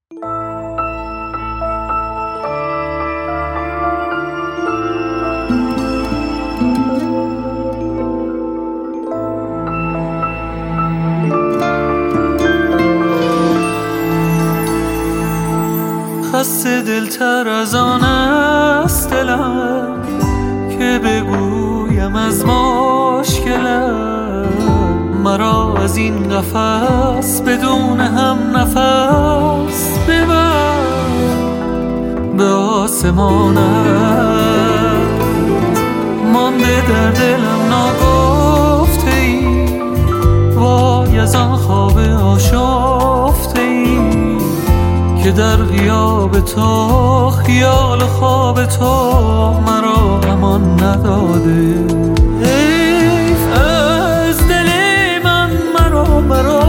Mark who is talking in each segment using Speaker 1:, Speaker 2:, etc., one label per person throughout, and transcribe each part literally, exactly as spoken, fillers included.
Speaker 1: خسته دلتر از آن است دلم که بگویم از مشکلم. مرا از این قفس بدون هم نفس ببر به آسمانت. مانده در دلم ناگفته ای، وای از آن خواب آشفته ای که در غیاب تو خیال خواب تو مرا امان نداده. حیف از دل من مرا مرا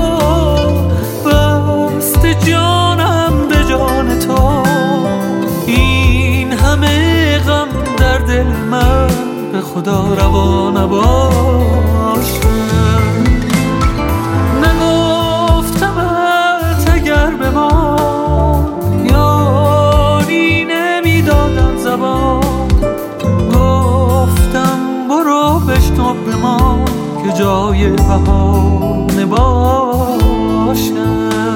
Speaker 1: بست جانم به جان تو. این همه غم در دل من به خدا روا نباشه. نگفتمت اگر به ما گفتم برو بشنو به ما که جای بهانه باشه.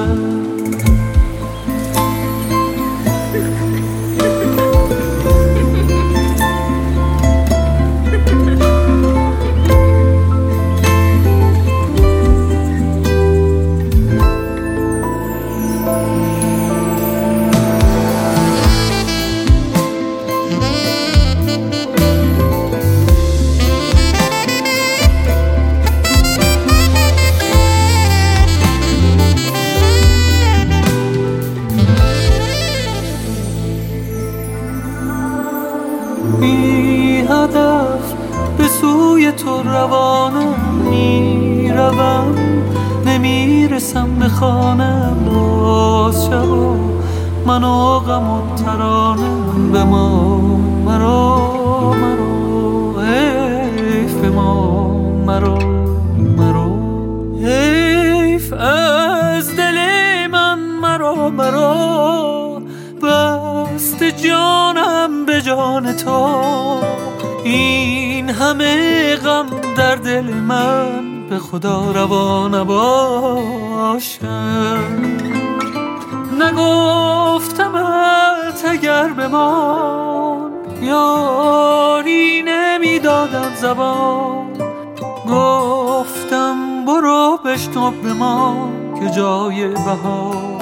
Speaker 1: بی هدف به سوی تو روانم میروم، نمیرسم به خانم. باز شب و من و غم و ترانم به ما مرا مرا. حیف به ما مرا مرا. حیف از دل من مرا مرا بست جانم به جان تو. این همه غم در دل من به خدا روا نباشه. نگفتمت اگر بمان یاری نمیدادم زبان. گفتم برو بشنو به ما که جای بهار